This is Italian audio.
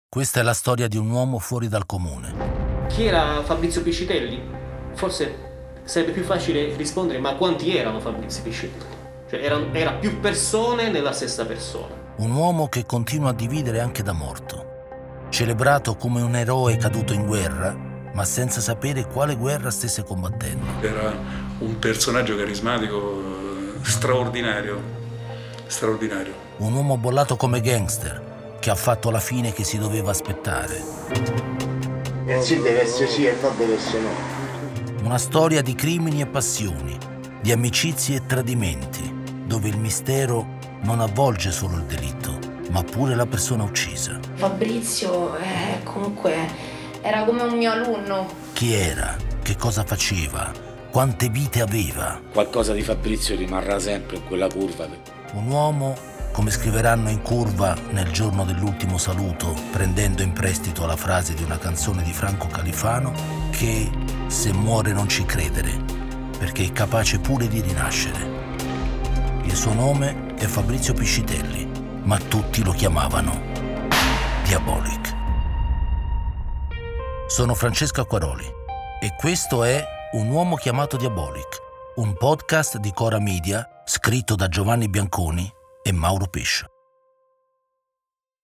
Questa è la storia di un uomo fuori dal comune. Chi era Fabrizio Piscitelli? Forse sarebbe più facile rispondere, ma quanti erano Fabrizio Piscitelli? Cioè era più persone nella stessa persona. Un uomo che continua a dividere anche da morto. Celebrato come un eroe caduto in guerra, ma senza sapere quale guerra stesse combattendo. Era un personaggio carismatico straordinario. Un uomo bollato come gangster, che ha fatto la fine che si doveva aspettare. Il sì deve essere sì e no deve essere no. Una storia di crimini e passioni, di amicizie e tradimenti, dove il mistero non avvolge solo il delitto, ma pure la persona uccisa. Fabrizio comunque era come un mio alunno. Chi era? Che cosa faceva? Quante vite aveva? Qualcosa di Fabrizio rimarrà sempre in quella curva. Un uomo, come scriveranno in Curva nel giorno dell'ultimo saluto, prendendo in prestito la frase di una canzone di Franco Califano, che se muore non ci credere, perché è capace pure di rinascere. Il suo nome è Fabrizio Piscitelli, ma tutti lo chiamavano Diabolic. Sono Francesco Acquaroli e questo è Un uomo chiamato Diabolic, un podcast di Cora Media scritto da Giovanni Bianconi e Mauro Pescia.